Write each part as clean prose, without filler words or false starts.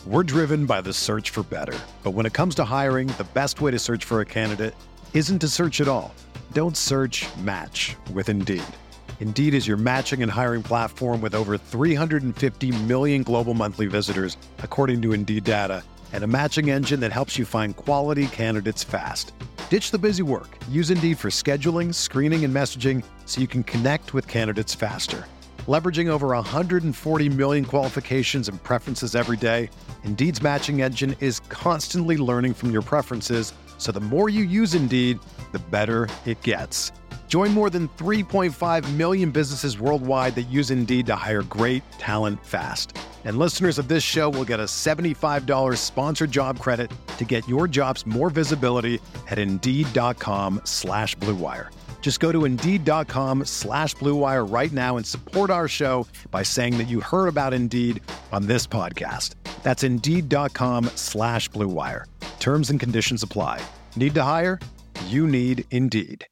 We're driven by the search for better. But when it comes to hiring, the best way to search for a candidate isn't to search at all. Don't search, match with Indeed. Indeed is your matching and hiring platform with over 350 million global monthly visitors, according to Indeed data, and a matching engine that helps you find quality candidates fast. Ditch the busy work. Use Indeed for scheduling, screening, and messaging so you can connect with candidates faster. Leveraging over 140 million qualifications and preferences every day, Indeed's matching engine is constantly learning from your preferences, so the more you use Indeed, the better it gets. Join more than 3.5 million businesses worldwide that use Indeed to hire great talent fast. And listeners of this show will get a $75 sponsored job credit to get your jobs more visibility at Indeed.com/Blue Wire. Just go to Indeed.com/Blue Wire right now and support our show by saying that you heard about Indeed on this podcast. That's Indeed.com/Blue Wire. Terms and conditions apply. Need to hire? You need Indeed.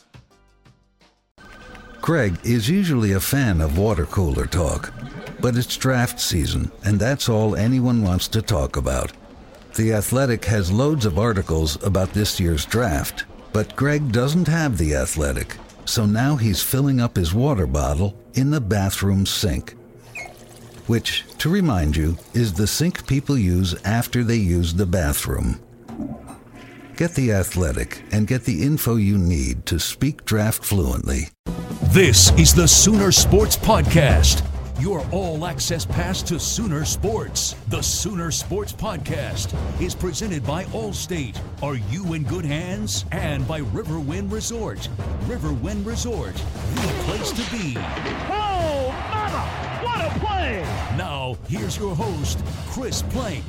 Craig is usually a fan of water cooler talk, but it's draft season, and that's all anyone wants to talk about. The Athletic has loads of articles about this year's draft, but Greg doesn't have The Athletic, so now he's filling up his water bottle in the bathroom sink. Which, to remind you, is the sink people use after they use the bathroom. Get The Athletic and get the info you need to speak draft fluently. This is the Sooner Sports Podcast, your all-access pass to Sooner Sports. The Sooner Sports Podcast is presented by Allstate. Are you in good hands? And by Riverwind Resort. Riverwind Resort, the place to be. Oh, mama! What a play! Now, here's your host, Chris Plank.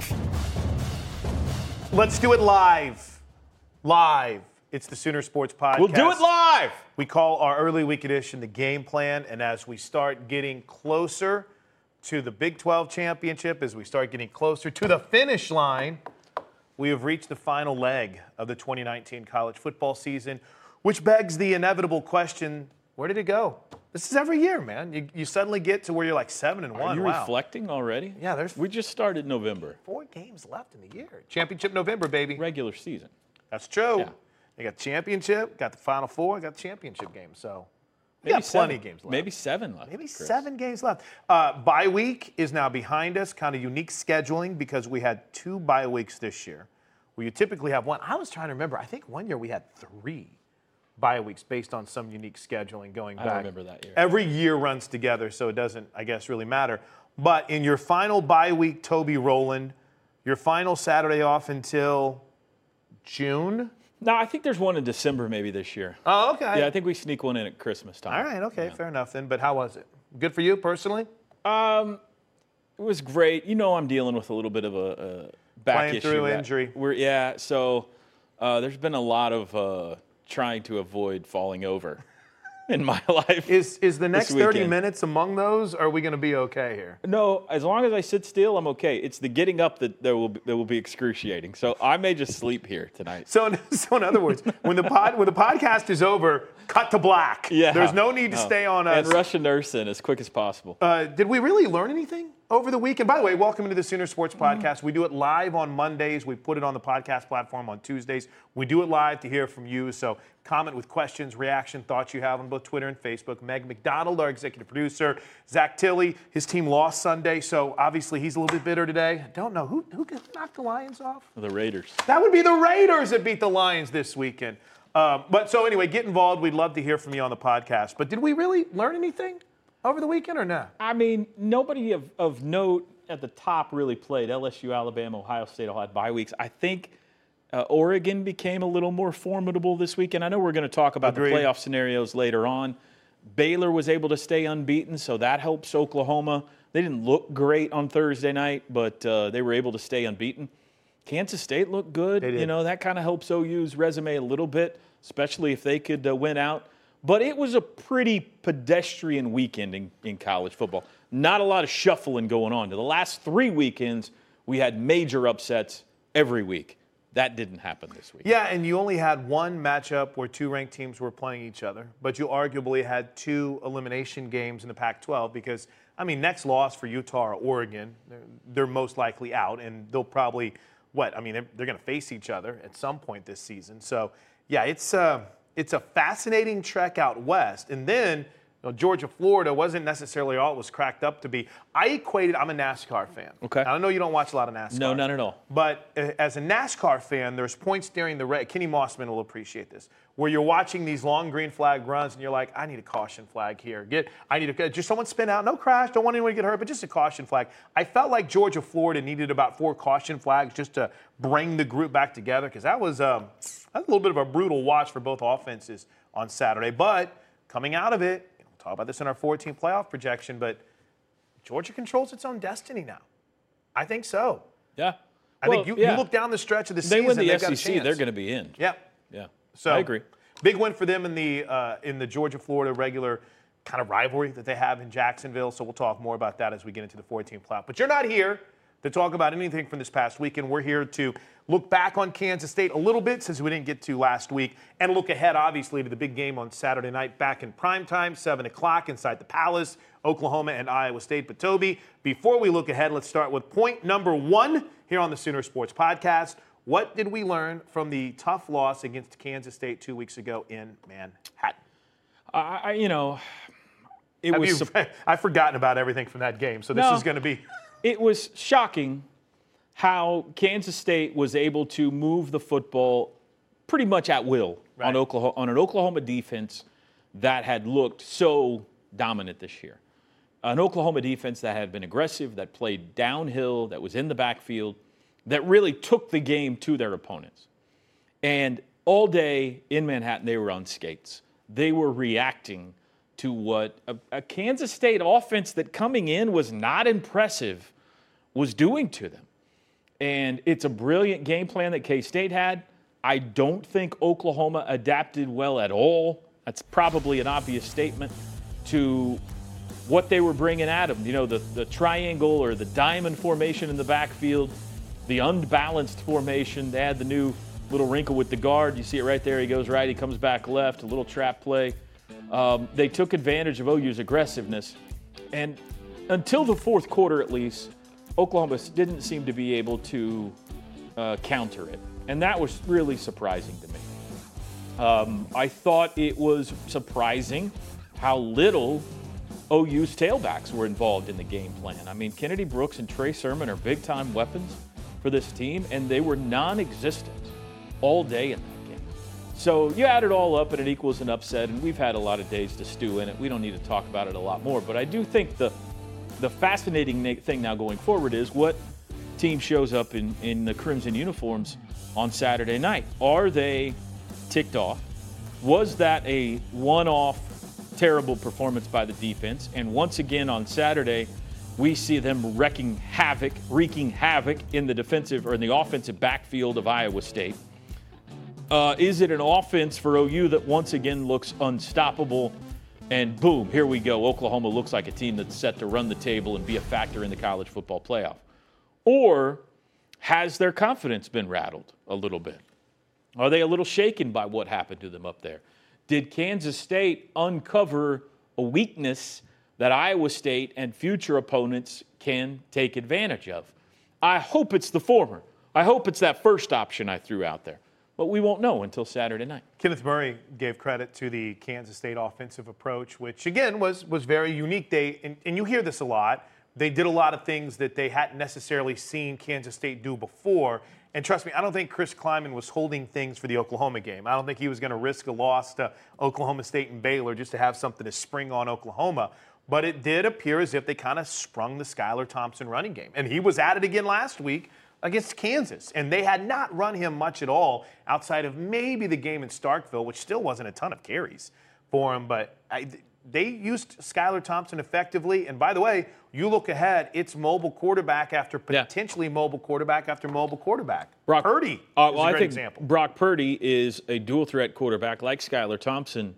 Let's do it live. Live. It's the Sooner Sports Podcast. We'll do it live. We call our early week edition the Game Plan, and as we start getting closer to the Big 12 championship, as we start getting closer to the finish line, we have reached the final leg of the 2019 college football season, which begs the inevitable question, where did it go? This is every year, man. You suddenly get to where you're like 7-1. Are you wow. reflecting already? Yeah, We just started November. 4 games left in the year. Championship November, baby. Regular season. That's true. Yeah. They got championship, got the Final Four, got the championship game. So we Maybe got plenty seven. of games left. Maybe 7 left. Maybe Chris. 7 games left. Bye week is now behind us. Kind of unique scheduling because we had 2 bye weeks this year. Where you typically have 1. I was trying to remember. I think one year we had 3 bye weeks based on some unique scheduling going back. I don't remember that year. Every year runs together, so it doesn't, I guess, really matter. But in your final bye week, Toby Rowland, your final Saturday off until June. No, I think there's one in December maybe this year. Oh, okay. Yeah, I think we sneak one in at Christmas time. All right, okay, fair enough then. But how was it? Good for you personally? It was great. You know, I'm dealing with a little bit of a back Playing issue. through injury. So there's been a lot of trying to avoid falling over in my life. Is the next this 30 weekend. minutes among those, or are we going to be okay here? No, as long as I sit still, I'm okay. It's the getting up that will be excruciating. So I may just sleep here tonight. So in other words, when the podcast is over, cut to black. Yeah. There's no need to stay on us. And rush a nurse in as quick as possible. Did we really learn anything over the weekend? By the way, welcome to the Sooner Sports Podcast. We do it live on Mondays. We put it on the podcast platform on Tuesdays. We do it live to hear from you. So comment with questions, reaction, thoughts you have on both Twitter and Facebook. Meg McDonald, our executive producer. Zach Tilley, his team lost Sunday, so obviously he's a little bit bitter today. I don't know. Who knocked the Lions off? The Raiders. That would be the Raiders that beat the Lions this weekend. But so anyway, get involved. We'd love to hear from you on the podcast. But did we really learn anything over the weekend or not? I mean, nobody of note at the top really played. LSU, Alabama, Ohio State all had bye weeks. I think Oregon became a little more formidable this weekend. I know we're going to talk about Agreed. the playoff scenarios later on. Baylor was able to stay unbeaten, so that helps Oklahoma. They didn't look great on Thursday night, but they were able to stay unbeaten. Kansas State looked good. They did. You know, that kind of helps OU's resume a little bit, especially if they could win out. But it was a pretty pedestrian weekend in college football. Not a lot of shuffling going on. The last 3 weekends, we had major upsets every week. That didn't happen this week. Yeah, and you only had one matchup where 2 ranked teams were playing each other, but you arguably had 2 elimination games in the Pac-12 because I mean, next loss for Utah or Oregon, they're most likely out, and they'll probably they're going to face each other at some point this season. So, yeah, it's a fascinating trek out west. And then Georgia, Florida wasn't necessarily all it was cracked up to be. I'm a NASCAR fan. Okay. I know you don't watch a lot of NASCAR. No, none at all. But as a NASCAR fan, there's points during the race. Kenny Mossman will appreciate this, where you're watching these long green flag runs and you're like, I need a caution flag here. Just someone spin out, no crash, don't want anyone to get hurt, but just a caution flag. I felt like Georgia, Florida needed about 4 caution flags just to bring the group back together, because that was a little bit of a brutal watch for both offenses on Saturday. But coming out of it, we'll talk about this in our 14 playoff projection, but Georgia controls its own destiny now. I think so. Yeah. I think you look down the stretch of the season, they win the they've got a SEC, chance. they're going to be in. Yeah. Yeah. So I agree. Big win for them in the Georgia-Florida regular kind of rivalry that they have in Jacksonville. So we'll talk more about that as we get into the 14 playoff. But you're not here to talk about anything from this past weekend. We're here to look back on Kansas State a little bit, since we didn't get to last week, and look ahead, obviously, to the big game on Saturday night back in primetime, 7 o'clock inside the Palace, Oklahoma and Iowa State. But, Toby, before we look ahead, let's start with point number 1 here on the Sooner Sports Podcast. What did we learn from the tough loss against Kansas State 2 weeks ago in Manhattan? I've forgotten about everything from that game, so this is going to be... It was shocking how Kansas State was able to move the football pretty much at will on an Oklahoma defense that had looked so dominant this year. An Oklahoma defense that had been aggressive, that played downhill, that was in the backfield, that really took the game to their opponents. And all day in Manhattan, they were on skates. They were reacting to what a Kansas State offense that coming in was not impressive was doing to them. And it's a brilliant game plan that K-State had. I don't think Oklahoma adapted well at all. That's probably an obvious statement to what they were bringing at them. You know, the triangle or the diamond formation in the backfield, the unbalanced formation. They had the new little wrinkle with the guard. You see it right there. He goes right, he comes back left, a little trap play. They took advantage of OU's aggressiveness. And until the fourth quarter, at least, Oklahoma didn't seem to be able to counter it. And that was really surprising to me. I thought it was surprising how little OU's tailbacks were involved in the game plan. I mean, Kennedy Brooks and Trey Sermon are big-time weapons for this team, and they were non-existent all day in that game. So you add it all up, and it equals an upset, and we've had a lot of days to stew in it. We don't need to talk about it a lot more, but I do think the fascinating thing now going forward is what team shows up in the Crimson uniforms on Saturday night. Are they ticked off? Was that a one-off terrible performance by the defense? And once again on Saturday, we see them wreaking havoc in the defensive or in the offensive backfield of Iowa State. Is it an offense for OU that once again looks unstoppable? And boom, here we go. Oklahoma looks like a team that's set to run the table and be a factor in the college football playoff. Or has their confidence been rattled a little bit? Are they a little shaken by what happened to them up there? Did Kansas State uncover a weakness that Iowa State and future opponents can take advantage of? I hope it's the former. I hope it's that first option I threw out there. But we won't know until Saturday night. Kenneth Murray gave credit to the Kansas State offensive approach, which, again, was very unique. And you hear this a lot. They did a lot of things that they hadn't necessarily seen Kansas State do before. And trust me, I don't think Chris Kleiman was holding things for the Oklahoma game. I don't think he was going to risk a loss to Oklahoma State and Baylor just to have something to spring on Oklahoma. But it did appear as if they kind of sprung the Skylar Thompson running game. And he was at it again last week against Kansas. And they had not run him much at all outside of maybe the game in Starkville, which still wasn't a ton of carries for him. But they used Skylar Thompson effectively. And by the way, you look ahead, it's mobile quarterback after potentially mobile quarterback after mobile quarterback. Brock Purdy is a great think example. Brock Purdy is a dual-threat quarterback like Skylar Thompson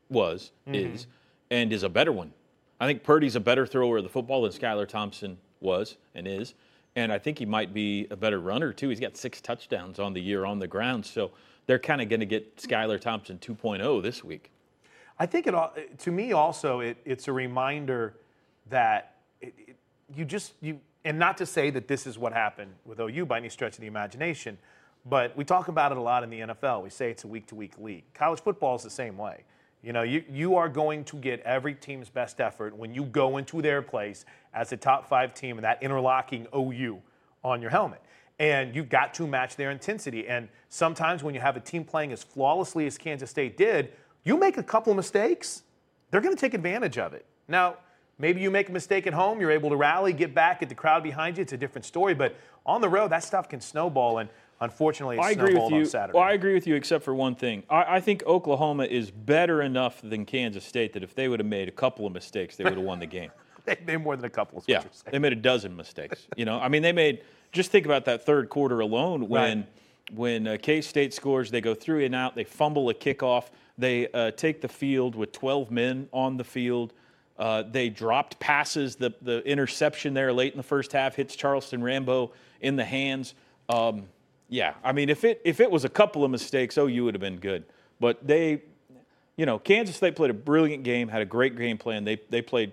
is a better one. I think Purdy's a better thrower of the football than Skylar Thompson was and is. And I think he might be a better runner, too. He's got 6 touchdowns on the year on the ground. So they're kind of going to get Skylar Thompson 2.0 this week. I think to me also it's a reminder that and not to say that this is what happened with OU by any stretch of the imagination, but we talk about it a lot in the NFL. We say it's a week-to-week league. College football is the same way. You know, you are going to get every team's best effort when you go into their place as a top 5 team and that interlocking OU on your helmet. And you've got to match their intensity. And sometimes when you have a team playing as flawlessly as Kansas State did, you make a couple of mistakes, they're going to take advantage of it. Now, maybe you make a mistake at home, you're able to rally, get back, get the crowd behind you. It's a different story. But on the road, that stuff can snowball. And unfortunately, it snowballed on Saturday. Well, I agree with you except for one thing. I think Oklahoma is better enough than Kansas State that if they would have made a couple of mistakes, they would have won the game. They made more than a couple. Yeah, they made a dozen mistakes. You know, I mean, they made – just think about that third quarter alone when K-State scores, they go through and out, they fumble a kickoff, they take the field with 12 men on the field. They dropped passes. The interception there late in the first half hits Charleston Rambo in the hands. Yeah, I mean, if it was a couple of mistakes, OU would have been good. But they, you know, Kansas State played a brilliant game, had a great game plan. They played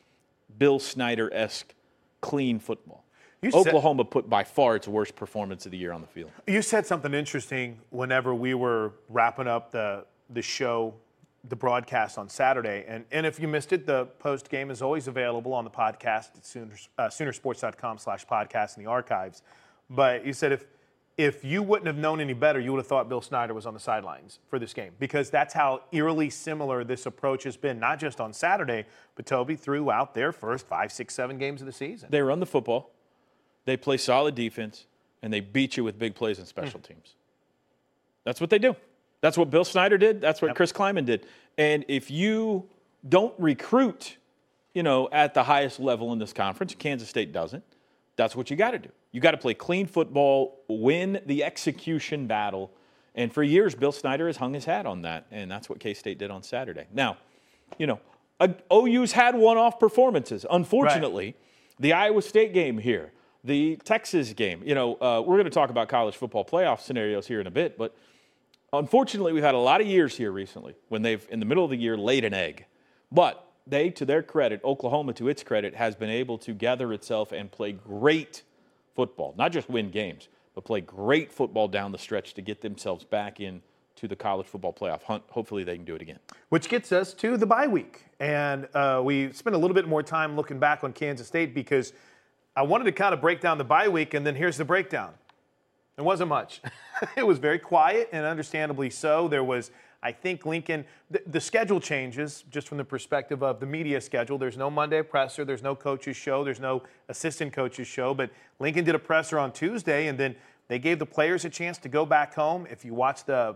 Bill Snyder-esque clean football. Oklahoma put by far its worst performance of the year on the field. You said something interesting whenever we were wrapping up the show, the broadcast on Saturday. And if you missed it, the post game is always available on the podcast at Soonersports.com/podcast in the archives. But you said if you wouldn't have known any better, you would have thought Bill Snyder was on the sidelines for this game, because that's how eerily similar this approach has been, not just on Saturday, but Toby, throughout their first 5, 6, 7 games of the season. They run the football. They play solid defense, and they beat you with big plays and special teams. That's what they do. That's what Bill Snyder did. That's what Chris Kleiman did. And if you don't recruit, you know, at the highest level in this conference, Kansas State doesn't, that's what you got to do. You got to play clean football, win the execution battle. And for years, Bill Snyder has hung his hat on that, and that's what K-State did on Saturday. Now, you know, OU's had one-off performances. Unfortunately, the Iowa State game here, the Texas game. You know, we're going to talk about college football playoff scenarios here in a bit, but unfortunately, we've had a lot of years here recently when they've, in the middle of the year, laid an egg. But they, to their credit, Oklahoma, to its credit, has been able to gather itself and play great football. Not just win games, but play great football down the stretch to get themselves back into the college football playoff hunt. Hopefully they can do it again. Which gets us to the bye week. And we spent a little bit more time looking back on Kansas State because I wanted to kind of break down the bye week, and then here's the breakdown. It wasn't much. It was very quiet, and understandably so. There was, I think, Lincoln, the schedule changes just from the perspective of the media schedule. There's no Monday presser. There's no coach's show. There's no assistant coach's show. But Lincoln did a presser on Tuesday, and then they gave the players a chance to go back home. If you watched the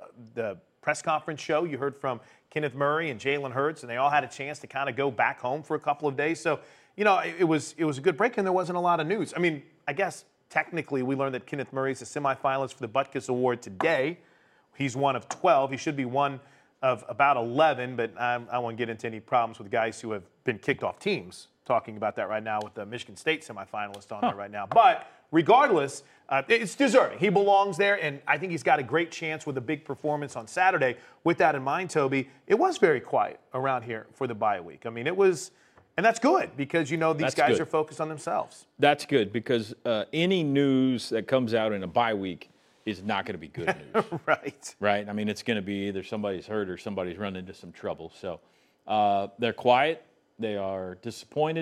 press conference show, you heard from Kenneth Murray and Jalen Hurts, and they all had a chance to kind of go back home for a couple of days. So, you know, it was a good break, and there wasn't a lot of news. I mean, I guess technically we learned that Kenneth Murray is a semifinalist for the Butkus Award today. He's one of 12. He should be one of about 11, but I won't get into any problems with guys who have been kicked off teams. Talking about that right now with the Michigan State semifinalist on there right now. But regardless, it's deserving. He belongs there, and I think he's got a great chance with a big performance on Saturday. With that in mind, Toby, it was very quiet around here for the bye week. I mean, it was, and that's good because, you know, these guys are focused on themselves. That's good because any news that comes out in a bye week is not going to be good news. Right? I mean, it's going to be either somebody's hurt or somebody's run into some trouble. So they're quiet. They are disappointed,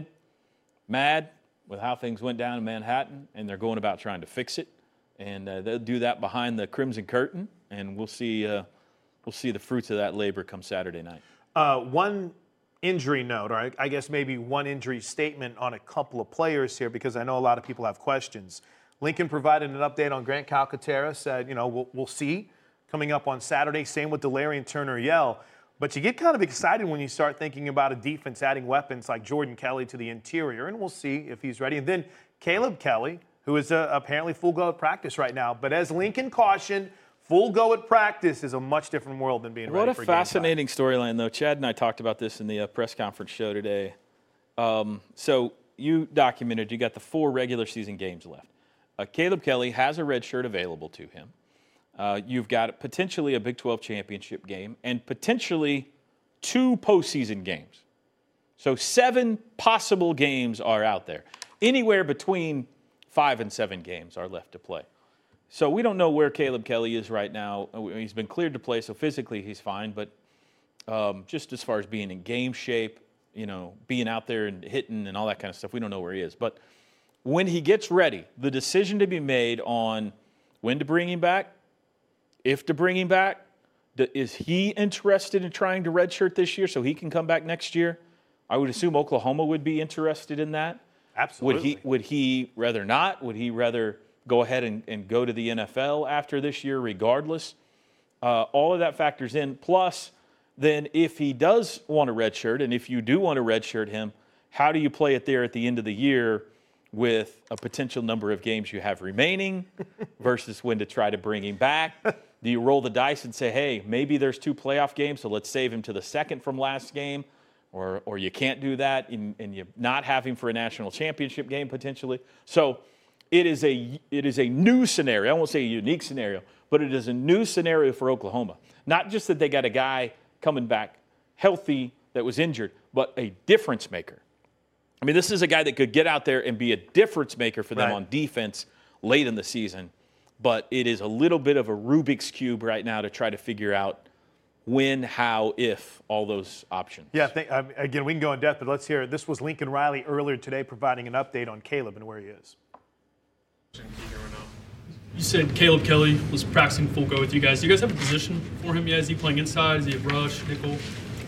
mad with how things went down in Manhattan, and they're going about trying to fix it. And they'll do that behind the Crimson Curtain, and we'll see the fruits of that labor come Saturday night. One injury note, or I guess maybe one injury statement on a couple of players here, because I know a lot of people have questions. Lincoln provided an update on Grant Calcaterra, said, you know, we'll see coming up on Saturday. Same with Delarian Turner-Yell. But you get kind of excited when you start thinking about a defense adding weapons like Jordan Kelly to the interior, and we'll see if he's ready. And then Caleb Kelly, who is apparently full go at practice right now. But as Lincoln cautioned, full go at practice is a much different world than being ready for game time. What a fascinating storyline, though. Chad and I talked about this in the press conference show today. So you documented you got the 4 regular season games left. Caleb Kelly has a red shirt available to him. You've got potentially a Big 12 championship game and potentially 2 postseason games. So 7 possible games are out there. Anywhere between 5 and 7 games are left to play. So we don't know where Caleb Kelly is right now. He's been cleared to play, so physically he's fine. But just as far as being in game shape, being out there and hitting and all that kind of stuff, we don't know where he is. But when he gets ready, the decision to be made on when to bring him back, if to bring him back, is he interested in trying to redshirt this year so he can come back next year? I would assume Oklahoma would be interested in that. Absolutely. Would he rather not? Would he rather go ahead and go to the NFL after this year regardless? All of that factors in. Plus, then if he does want a redshirt, and if you do want to redshirt him, how do you play it there at the end of the year with a potential number of games you have remaining versus when to try to bring him back? Do you roll the dice and say, hey, maybe there's 2 playoff games, so let's save him to the second from last game? Or you can't do that and you not have him for a national championship game potentially. So it is a new scenario. I won't say a unique scenario, but it is a new scenario for Oklahoma. Not just that they got a guy coming back healthy that was injured, but a difference maker. I mean, this is a guy that could get out there and be a difference maker for them on defense late in the season. But it is a little bit of a Rubik's Cube right now to try to figure out when, how, if, all those options. Yeah, again, we can go in depth, but let's hear it. This was Lincoln Riley earlier today providing an update on Caleb and where he is. You said Caleb Kelly was practicing full go with you guys. Do you guys have a position for him yet? Is he playing inside? Is he a rush, nickel?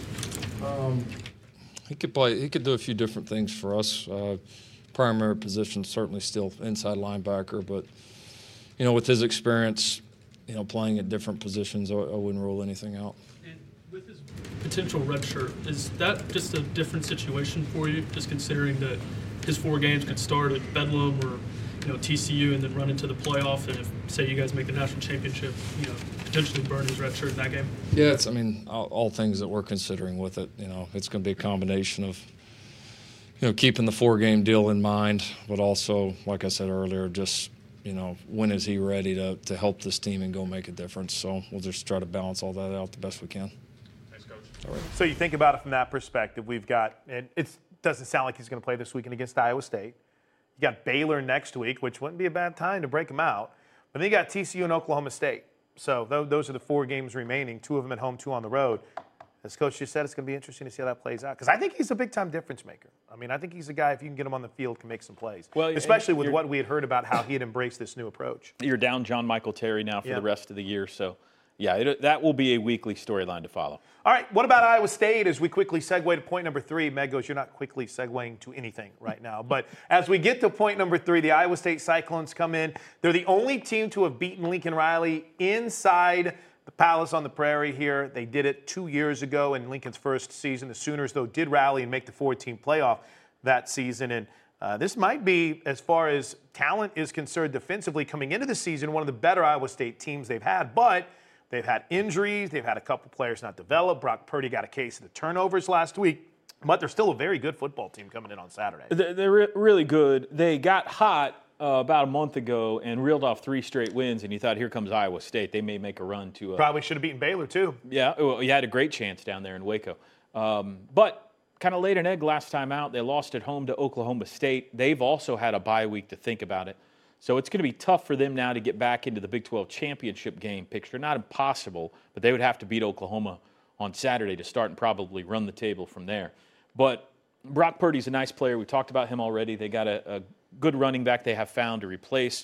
He could play. He could do a few different things for us. Primary position certainly still inside linebacker, but with his experience, playing at different positions, I wouldn't rule anything out. And with his potential red shirt, is that just a different situation for you? Just considering that his 4 games could start at Bedlam or TCU and then run into the playoff, and if say you guys make the national championship, potentially burn his red shirt in that game. Yeah, it's all things that we're considering with it. It's going to be a combination of keeping the 4-game deal in mind, but also, like I said earlier, just when is he ready to help this team and go make a difference? So we'll just try to balance all that out the best we can. Thanks, Coach. All right. So you think about it from that perspective. We've got, and it doesn't sound like he's going to play this weekend against Iowa State. You got Baylor next week, which wouldn't be a bad time to break him out. But then you got TCU and Oklahoma State. So those are the 4 games remaining, 2 of them at home, 2 on the road. As Coach just said, it's going to be interesting to see how that plays out. Because I think he's a big-time difference maker. I mean, I think he's a guy, if you can get him on the field, can make some plays. Well, especially with what we had heard about how he had embraced this new approach. You're down John Michael Terry now for the rest of the year. So, yeah, that will be a weekly storyline to follow. All right, what about Iowa State as we quickly segue to point number 3? Meg goes, you're not quickly segueing to anything right now. But as we get to point number 3, the Iowa State Cyclones come in. They're the only team to have beaten Lincoln Riley inside the Palace on the Prairie here. They did it 2 years ago in Lincoln's first season. The Sooners, though, did rally and make the 4-team playoff that season. And this might be, as far as talent is concerned defensively, coming into the season, one of the better Iowa State teams they've had. But they've had injuries. They've had a couple players not develop. Brock Purdy got a case of the turnovers last week. But they're still a very good football team coming in on Saturday. They're really good. They got hot about a month ago and reeled off 3 straight wins, and you thought, here comes Iowa State. They may make a run to probably should have beaten Baylor, too. Yeah, well, you had a great chance down there in Waco. But kind of laid an egg last time out. They lost at home to Oklahoma State. They've also had a bye week to think about it. So it's going to be tough for them now to get back into the Big 12 championship game picture. Not impossible, but they would have to beat Oklahoma on Saturday to start and probably run the table from there. But Brock Purdy's a nice player. We talked about him already. They got a good running back they have found to replace.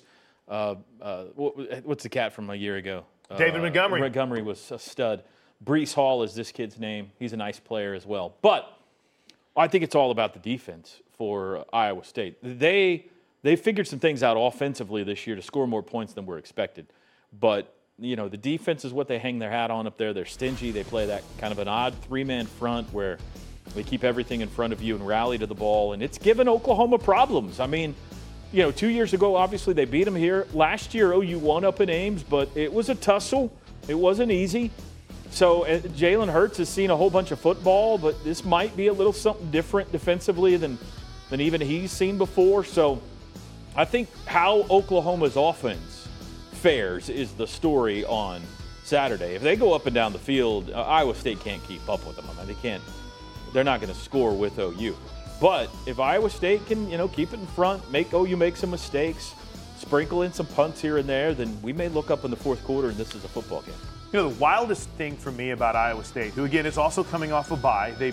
What's the cat from a year ago? David Montgomery. Montgomery was a stud. Breece Hall is this kid's name. He's a nice player as well. But I think it's all about the defense for Iowa State. They figured some things out offensively this year to score more points than were expected. But, the defense is what they hang their hat on up there. They're stingy. They play that kind of an odd 3-man front where they keep everything in front of you and rally to the ball. And it's given Oklahoma problems. I mean, 2 years ago, obviously, they beat them here. Last year, OU won up in Ames, but it was a tussle. It wasn't easy. So Jalen Hurts has seen a whole bunch of football, but this might be a little something different defensively than even he's seen before. So I think how Oklahoma's offense fares is the story on Saturday. If they go up and down the field, Iowa State can't keep up with them. I mean, they're not going to score with OU. But if Iowa State can, keep it in front, make OU make some mistakes, sprinkle in some punts here and there, then we may look up in the fourth quarter and this is a football game. The wildest thing for me about Iowa State, who again is also coming off a bye, they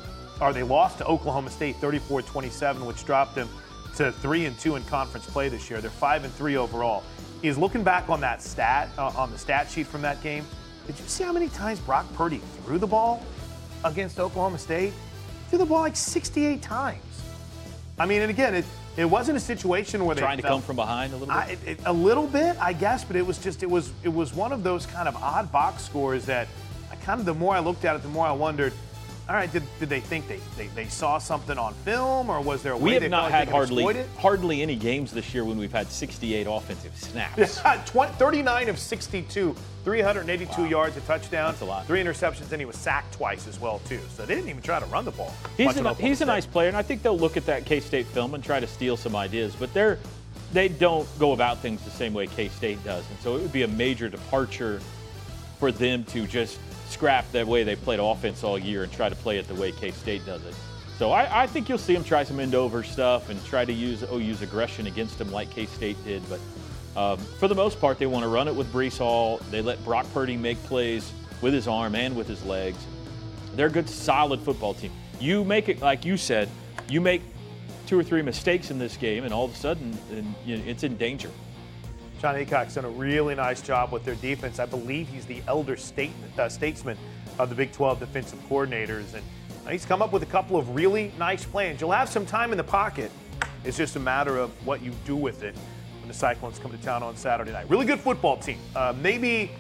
lost to Oklahoma State 34-27, which dropped them to 3-2 in conference play this year. They're 5-3 overall. Is looking back on that stat, on the stat sheet from that game, did you see how many times Brock Purdy threw the ball against Oklahoma State? Threw the ball like 68 times. I mean, and again, it wasn't a situation where trying to come from behind a little bit. A little bit, I guess, but it was one of those kind of odd box scores that the more I looked at it, the more I wondered. All right, did they think they saw something on film, or was there a way they thought they could exploit it? Hardly any games this year when we've had 68 offensive snaps. 39 of 62, 382 yards, a touchdown. That's a lot. 3 interceptions, and he was sacked twice as well, too. So they didn't even try to run the ball. He's a nice player, and I think they'll look at that K-State film and try to steal some ideas. But they don't go about things the same way K-State does. And so it would be a major departure for them to just scrap that way they played offense all year and try to play it the way K-State does it. So I think you'll see them try some end-over stuff and try to use OU's aggression against them like K-State did. But for the most part, they want to run it with Breece Hall. They let Brock Purdy make plays with his arm and with his legs. They're a good, solid football team. You make it, like you said, you make 2 or 3 mistakes in this game, and all of a sudden it's in danger. John Aycock's done a really nice job with their defense. I believe he's the elder statesman of the Big 12 defensive coordinators. And he's come up with a couple of really nice plans. You'll have some time in the pocket. It's just a matter of what you do with it when the Cyclones come to town on Saturday night. Really good football team. Maybe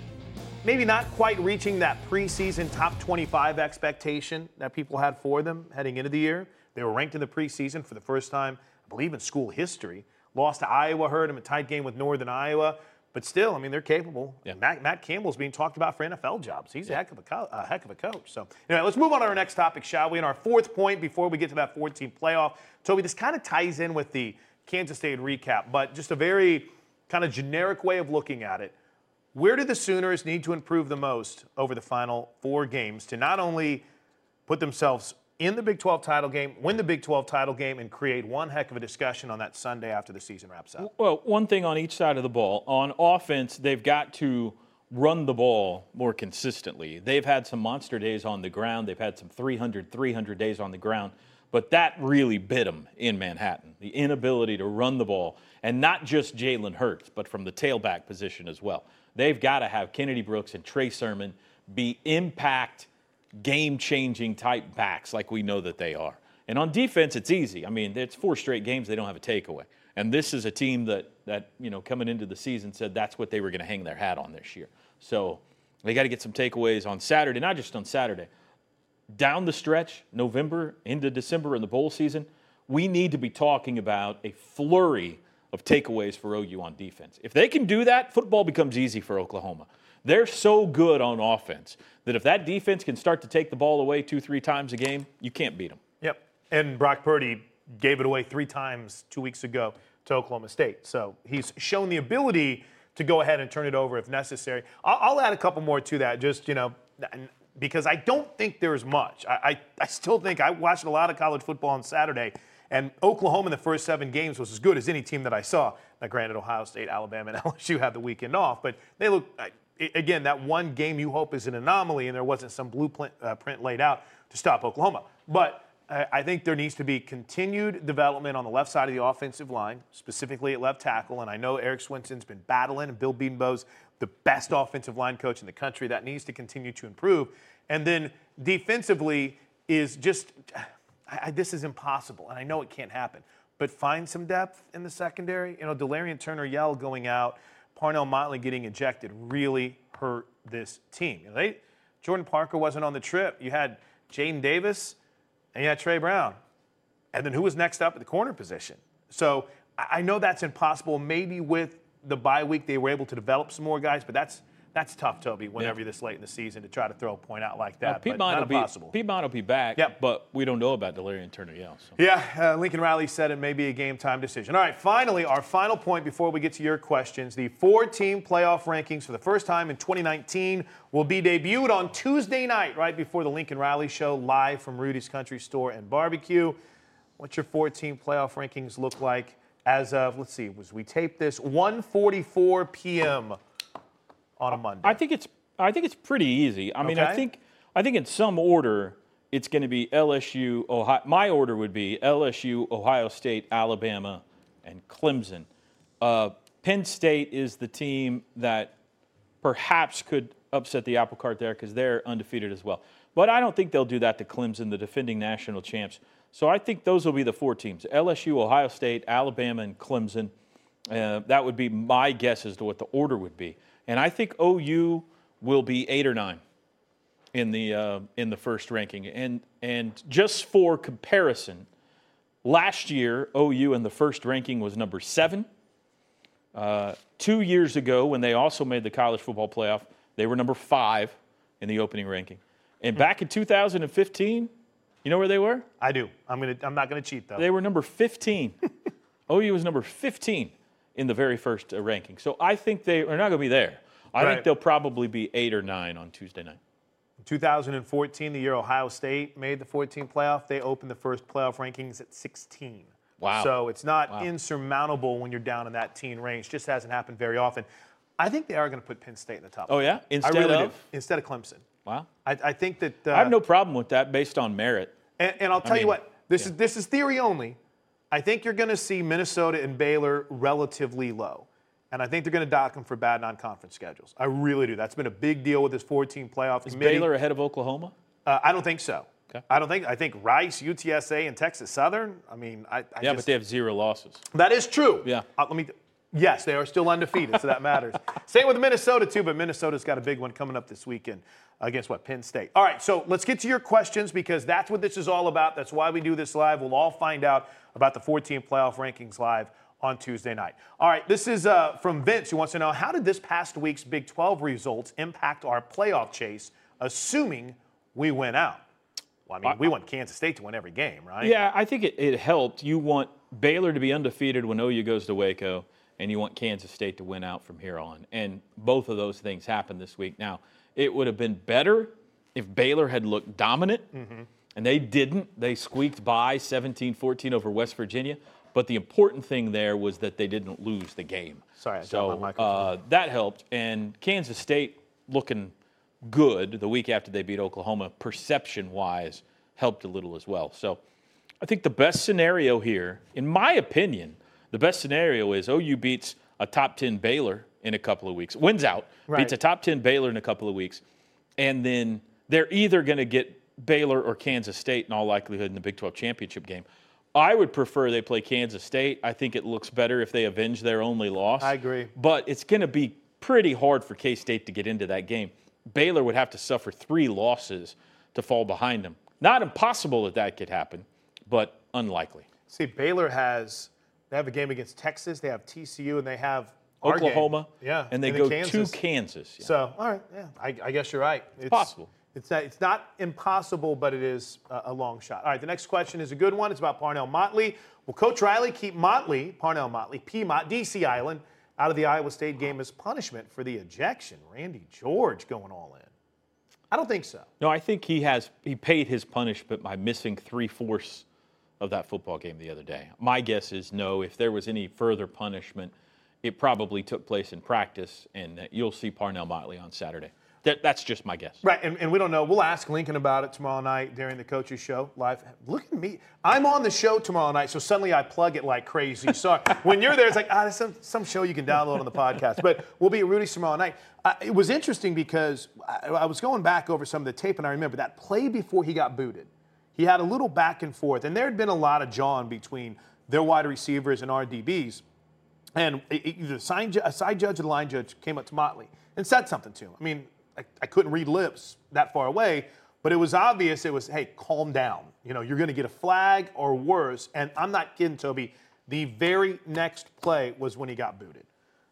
not quite reaching that preseason top 25 expectation that people had for them heading into the year. They were ranked in the preseason for the first time, I believe, in school history. Lost to Iowa, hurt him a tight game with Northern Iowa. But still, I mean, they're capable. Yeah. Matt Campbell's being talked about for NFL jobs. He's a heck of a coach. So, anyway, let's move on to our next topic, shall we? And our fourth point before we get to that 14 playoff. Toby, this kind of ties in with the Kansas State recap, but just a very kind of generic way of looking at it. Where do the Sooners need to improve the most over the final 4 games to not only put themselves in the Big 12 title game, win the Big 12 title game, and create one heck of a discussion on that Sunday after the season wraps up? Well, one thing on each side of the ball. On offense, they've got to run the ball more consistently. They've had some monster days on the ground. They've had some 300 days on the ground. But that really bit them in Manhattan, the inability to run the ball. And not just Jalen Hurts, but from the tailback position as well. They've got to have Kennedy Brooks and Trey Sermon be impact game-changing type backs like we know that they are. And on defense, it's easy. I mean, it's 4 straight games they don't have a takeaway. And this is a team that coming into the season said that's what they were going to hang their hat on this year. So they got to get some takeaways on Saturday, not just on Saturday. Down the stretch, November into December in the bowl season, we need to be talking about a flurry of takeaways for OU on defense. If they can do that, football becomes easy for Oklahoma. They're so good on offense that if that defense can start to take the ball away 2-3 times a game, you can't beat them. Yep. And Brock Purdy gave it away 3 times 2 weeks ago to Oklahoma State. So he's shown the ability to go ahead and turn it over if necessary. I'll add a couple more to that, just, because I don't think there's much. I still think I watched a lot of college football on Saturday, and Oklahoma in the first 7 games was as good as any team that I saw. Now, granted, Ohio State, Alabama, and LSU had the weekend off, but they look again, that one game you hope is an anomaly and there wasn't some blueprint laid out to stop Oklahoma. But I think there needs to be continued development on the left side of the offensive line, specifically at left tackle. And I know Eric Swinson's been battling, and Bill Bedenbaugh's the best offensive line coach in the country. That needs to continue to improve. And then defensively is just this is impossible, and I know it can't happen. But find some depth in the secondary. Delarian Turner-Yell going out, Parnell Motley getting ejected really hurt this team. Jordan Parker wasn't on the trip. You had Jaden Davis and you had Trey Brown. And then who was next up at the corner position? So I know that's impossible. Maybe with the bye week they were able to develop some more guys, but that's That's tough, Toby, whenever you're this late in the season to try to throw a point out like that. But Piedmont not impossible. Piedmont will be back, but we don't know about Delarian Turner-Yell. So. Yeah, Lincoln Riley said it may be a game-time decision. All right, finally, our final point before we get to your questions. The 4-team playoff rankings for the first time in 2019 will be debuted on Tuesday night, right before the Lincoln Riley Show, live from Rudy's Country Store and Barbecue. What's your 4-team playoff rankings look like as of, let's see, as we tape this, 1:44 p.m. on a Monday? I think it's pretty easy. I mean, I think in some order it's going to be LSU, Ohio. My order would be LSU, Ohio State, Alabama, and Clemson. Penn State is the team that perhaps could upset the apple cart there because they're undefeated as well. But I don't think they'll do that to Clemson, the defending national champs. So I think those will be the 4 teams: LSU, Ohio State, Alabama, and Clemson. That would be my guess as to what the order would be. And I think OU will be 8 or 9 in the first ranking. And just for comparison, last year OU in the first ranking was number 7. 2 years ago, when they also made the college football playoff, they were number 5 in the opening ranking. And back in 2015, you know where they were? I do. I'm not gonna cheat though. They were number 15. OU was number 15 in the very first ranking. So I think they are not going to be there. I think they'll probably be 8 or 9 on Tuesday night. 2014, the year Ohio State made the 14 playoff, they opened the first playoff rankings at 16. Wow. So it's not insurmountable when you're down in that teen range. Just hasn't happened very often. I think they are going to put Penn State in the top. Oh, yeah? Instead of Clemson. Wow. I think that I have no problem with that based on merit. And I'll tell you what, this is theory only. I think you're going to see Minnesota and Baylor relatively low. And I think they're going to dock them for bad non-conference schedules. I really do. That's been a big deal with this 4-team playoff Is committee. Baylor ahead of Oklahoma? I don't think so. Okay. I think Rice, UTSA, and Texas Southern. I mean, but they have 0 losses. That is true. Yeah. Yes, they are still undefeated, so that matters. Same with Minnesota, too, but Minnesota's got a big one coming up this weekend against, Penn State. All right, so let's get to your questions because that's what this is all about. That's why we do this live. We'll all find out about the 4-team playoff rankings live on Tuesday night. All right, this is from Vince, who wants to know, how did this past week's Big 12 results impact our playoff chase, assuming we win out? Well, I mean, we want Kansas State to win every game, right? Yeah, I think it helped. You want Baylor to be undefeated when OU goes to Waco, and you want Kansas State to win out from here on. And both of those things happened this week. Now, it would have been better if Baylor had looked dominant, and they didn't. They squeaked by 17-14 over West Virginia. But the important thing there was that they didn't lose the game. Sorry, I dropped my microphone. That helped. And Kansas State looking good the week after they beat Oklahoma, perception-wise, helped a little as well. So I think the best scenario here, in my opinion, the best scenario is OU beats a top 10 Baylor in a couple of weeks, wins out, beats a top 10 Baylor in a couple of weeks, and then they're either going to get Baylor or Kansas State in all likelihood in the Big 12 championship game. I would prefer they play Kansas State. I think it looks better if they avenge their only loss. I agree. But it's going to be pretty hard for K-State to get into that game. Baylor would have to suffer 3 losses to fall behind them. Not impossible that could happen, but unlikely. See, Baylor they have a game against Texas, they have TCU, and they have Oklahoma. Yeah. And they go to Kansas. Yeah. So, all right, yeah, I guess you're right. It's possible. It's not impossible, but it is a long shot. All right, the next question is a good one. It's about Parnell Motley. Will Coach Riley keep Parnell Motley, Piedmont, DC Island, out of the Iowa State game as punishment for the ejection? Randy George going all in. I don't think so. No, I think he paid his punishment by missing 3/4 of that football game the other day. My guess is no. If there was any further punishment, it probably took place in practice, and you'll see Parnell Motley on Saturday. That's just my guess. Right, and we don't know. We'll ask Lincoln about it tomorrow night during the Coaches Show live. Look at me. I'm on the show tomorrow night, so suddenly I plug it like crazy. So when you're there, it's like, there's some show you can download on the podcast. But we'll be at Rudy's tomorrow night. It was interesting because I was going back over some of the tape, and I remember that play before he got booted. He had a little back and forth, and there had been a lot of jawing between their wide receivers and our DBs. And either a side judge or the line judge came up to Motley and said something to him. I mean, I couldn't read lips that far away, but it was obvious. It was, hey, calm down. You know, you're going to get a flag or worse. And I'm not kidding, Toby. The very next play was when he got booted.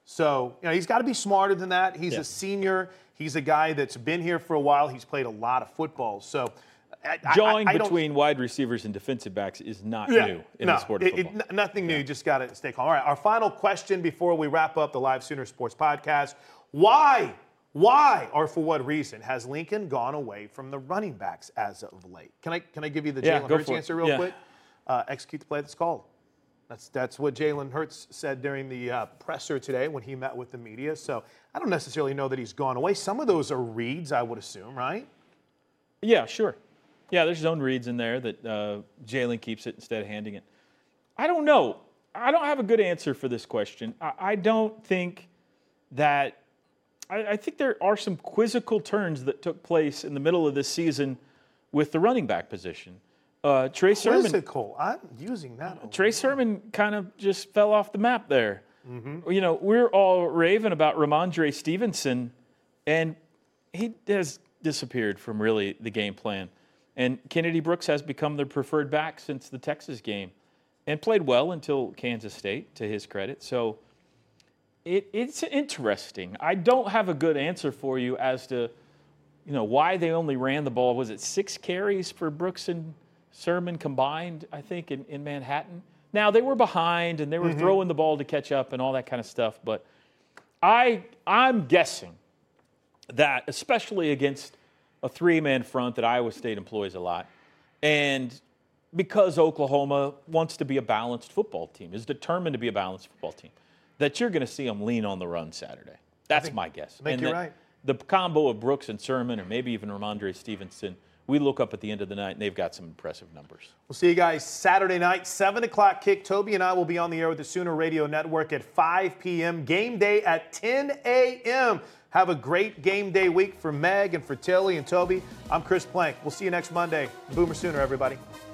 So, he's got to be smarter than that. He's a senior. He's a guy that's been here for a while. He's played a lot of football. So, Jawing between wide receivers and defensive backs is not new in the sport of football. Nothing new. You just got to stay calm. All right, our final question before we wrap up the Live Sooner Sports Podcast. Why or for what reason has Lincoln gone away from the running backs as of late? Can I give you the Jalen Hurts answer real quick? Execute the play that's called. That's what Jalen Hurts said during the presser today when he met with the media. So I don't necessarily know that he's gone away. Some of those are reads, I would assume, right? Yeah, sure. Yeah, there's zone reads in there that Jalen keeps it instead of handing it. I don't know. I don't have a good answer for this question. I don't think that – I think there are some quizzical turns that took place in the middle of this season with the running back position. Trey Sermon. Quizzical. I'm using that. Trey Sermon kind of just fell off the map there. Mm-hmm. We're all raving about Ramondre Stevenson, and he has disappeared from really the game plan. And Kennedy Brooks has become their preferred back since the Texas game and played well until Kansas State, to his credit. So it's interesting. I don't have a good answer for you as to, why they only ran the ball. Was it 6 carries for Brooks and Sermon combined, I think, in Manhattan? Now, they were behind and they were throwing the ball to catch up and all that kind of stuff. But I'm guessing that, especially against a 3-man front that Iowa State employs a lot, and because Oklahoma wants to be a balanced football team, is determined to be a balanced football team, that you're going to see them lean on the run Saturday. That's my guess. I think you're right. The combo of Brooks and Sermon, or maybe even Ramondre Stevenson, we look up at the end of the night, and they've got some impressive numbers. We'll see you guys Saturday night, 7 o'clock kick. Toby and I will be on the air with the Sooner Radio Network at 5 p.m. Game day at 10 a.m. Have a great game day week for Meg and for Tilly and Toby. I'm Chris Plank. We'll see you next Monday. Boomer Sooner, everybody.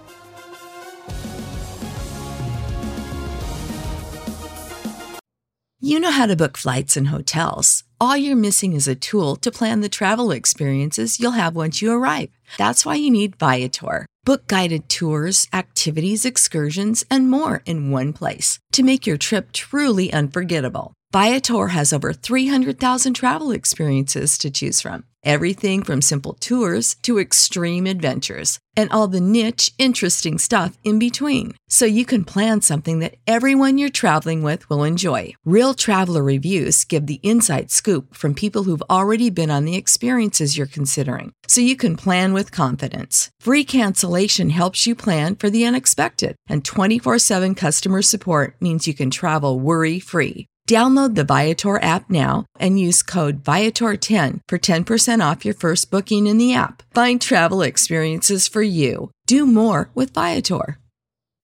You know how to book flights and hotels. All you're missing is a tool to plan the travel experiences you'll have once you arrive. That's why you need Viator. Book guided tours, activities, excursions, and more in one place to make your trip truly unforgettable. Viator has over 300,000 travel experiences to choose from. Everything from simple tours to extreme adventures and all the niche, interesting stuff in between. So you can plan something that everyone you're traveling with will enjoy. Real traveler reviews give the inside scoop from people who've already been on the experiences you're considering. So you can plan with confidence. Free cancellation helps you plan for the unexpected. And 24/7 customer support means you can travel worry-free. Download the Viator app now and use code Viator10 for 10% off your first booking in the app. Find travel experiences for you. Do more with Viator.